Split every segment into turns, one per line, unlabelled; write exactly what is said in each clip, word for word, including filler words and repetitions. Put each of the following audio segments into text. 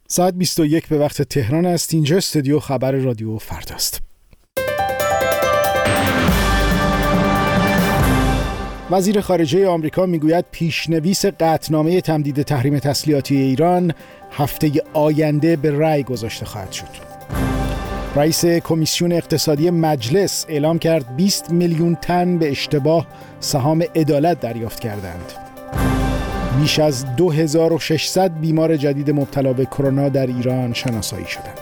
ساعت بیست و یک به وقت تهران است. اینجا استودیو خبر رادیو فرداست. وزیر خارجه آمریکا میگوید پیشنویس قطعنامه تمدید تحریم تسلیحاتی ایران هفته آینده به رأی گذاشته خواهد شد. رئیس کمیسیون اقتصادی مجلس اعلام کرد بیست میلیون تن به اشتباه سهام عدالت دریافت کردند. بیش از دو هزار و ششصد بیمار جدید مبتلا به کرونا در ایران شناسایی شدند.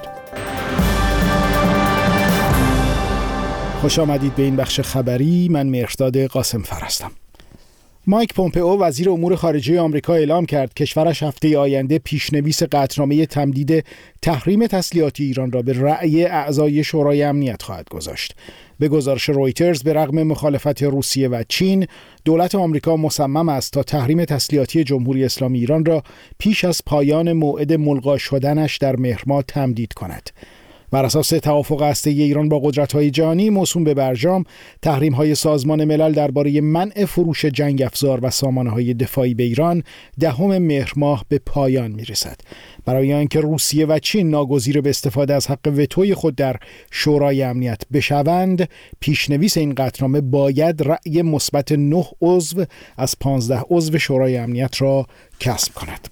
خوش آمدید به این بخش خبری. من مهرداد قاسمفر هستم. مایک پومپئو وزیر امور خارجه آمریکا اعلام کرد کشورش هفته آینده پیشنویس قطعنامه تمدید تحریم تسلیحاتی ایران را به رأی اعضای شورای امنیت خواهد گذاشت. به گزارش رویترز به رغم مخالفت روسیه و چین، دولت آمریکا مصمم است تا تحریم تسلیحاتی جمهوری اسلامی ایران را پیش از پایان موعد ملغا شدنش در مهر ماه تمدید کند. بر اساس توافق هسته‌ای ایران با قدرت‌های جهانی موسوم به برجام، تحریم‌های سازمان ملل درباره منع فروش جنگ افزار و سامانه‌های دفاعی به ایران دهم مهر ماه به پایان می‌رسد. برای آنکه روسیه و چین ناگزیر به استفاده از حق وتوی خود در شورای امنیت بشوند، پیشنویس این قطعنامه باید رأی مثبت نه عضو از پانزده عضو شورای امنیت را کسب کند.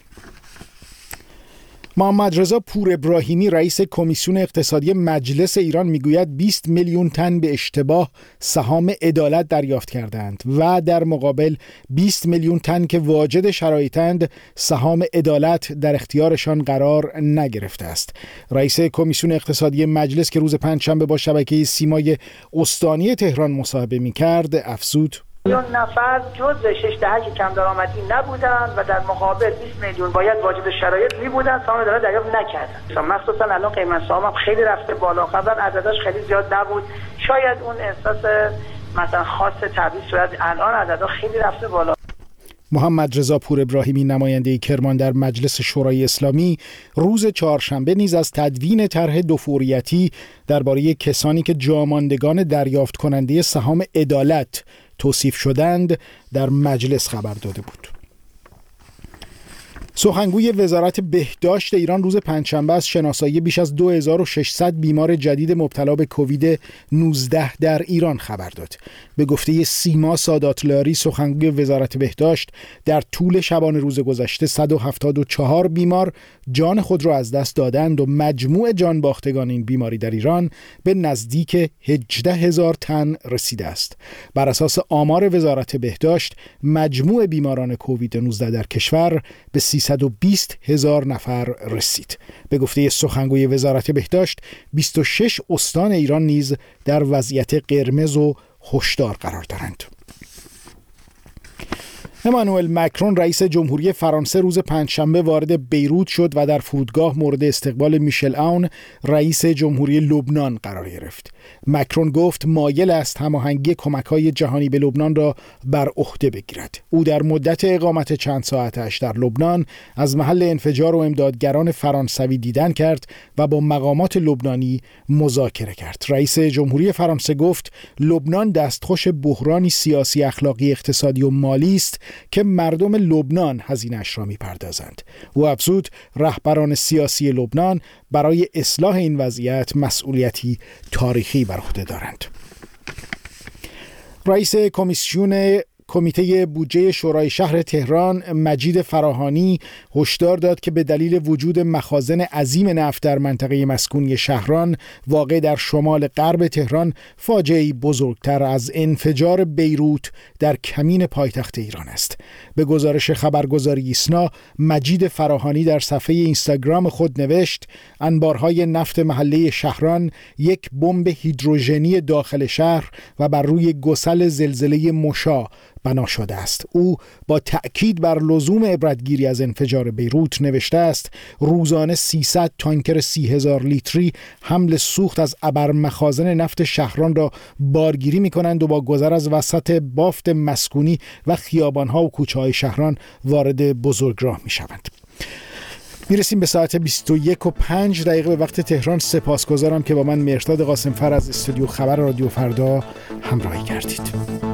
محمد رضا پور ابراهیمی رئیس کمیسیون اقتصادی مجلس ایران میگوید بیست میلیون تن به اشتباه سهام عدالت دریافت کردند و در مقابل بیست میلیون تن که واجد شرایطند سهام عدالت در اختیارشان قرار نگرفته است. رئیس کمیسیون اقتصادی مجلس که روز پنجشنبه با شبکه سیمای استانی تهران مصاحبه میکرد افزود:
میلیون نفر جزء شش دهه که کم درآمدی نبودند و در مقابل بیست میلیون باید واجد شرایط می بودند، سهام عدالت دریافت نکردند. مخصوصا الان قیمت سهام خیلی رفته بالا، قبلا عددش خیلی زیاد نبود، شاید اون احساس مثلا خاص تبعیض صورت، الان عددها خیلی رفته بالا.
محمد رضا پور ابراهیمی نماینده کرمان در مجلس شورای اسلامی روز چهارشنبه نیز از تدوین طرح دوفوریتی درباره کسانی که جاماندگان دریافت کننده سهام عدالت توصیف شدند در مجلس خبر داده بود. سخنگوی وزارت بهداشت ایران روز پنجشنبه از شناسایی بیش از دو هزار و ششصد بیمار جدید مبتلا به کووید نوزده در ایران خبر داد. به گفته سیما ساداتلاری سخنگوی وزارت بهداشت، در طول شبانه روز گذشته صد و هفتاد و چهار بیمار جان خود را از دست دادند و مجموع جان باختگان این بیماری در ایران به نزدیک هجده هزار تن رسیده است. بر اساس آمار وزارت بهداشت، مجموع بیماران کووید نوزده در کشور به سیصد و بیست هزار نفر رسید. به گفته سخنگوی وزارت بهداشت، بیست و شش استان ایران نیز در وضعیت قرمز و هشدار قرار دارند. امانوئل مکرون رئیس جمهوری فرانسه روز پنجشنبه وارد بیروت شد و در فرودگاه مورد استقبال میشل آون رئیس جمهوری لبنان قرار گرفت. مکرون گفت مایل است هماهنگی کمک‌های جهانی به لبنان را بر عهده بگیرد. او در مدت اقامت چند ساعتش در لبنان از محل انفجار و امدادگران فرانسوی دیدن کرد و با مقامات لبنانی مذاکره کرد. رئیس جمهوری فرانسه گفت لبنان دستخوش بحرانی سیاسی، اخلاقی، اقتصادی و مالی است که مردم لبنان هزینه‌اش را می‌پردازند. او افزود رهبران سیاسی لبنان برای اصلاح این وضعیت مسئولیتی تاریخی بر عهده دارند. رئیس کمیسیون کمیته بودجه شورای شهر تهران مجید فراهانی هشدار داد که به دلیل وجود مخازن عظیم نفت در منطقه مسکونی شهران واقع در شمال غرب تهران فاجعه‌ای بزرگتر از انفجار بیروت در کمین پایتخت ایران است. به گزارش خبرگزاری ایسنا، مجید فراهانی در صفحه اینستاگرام خود نوشت انبارهای نفت محله شهران یک بمب هیدروژنی داخل شهر و بر روی گسل زلزله مشا بنا شده است. او با تأکید بر لزوم عبرتگیری از انفجار بیروت نوشته است روزانه سیصد تانکر سی هزار لیتری حمل سوخت از ابر مخازن نفت شهران را بارگیری می کنند و با گذر از وسط بافت مسکونی و خیابانها و کوچه های شهران وارد بزرگراه می شوند. میرسیم به ساعت بیست و یک و پنج دقیقه به وقت تهران. سپاسگزارم که با من مهرداد قاسمفر از استودیو خبر رادیو فردا همراهی کردید.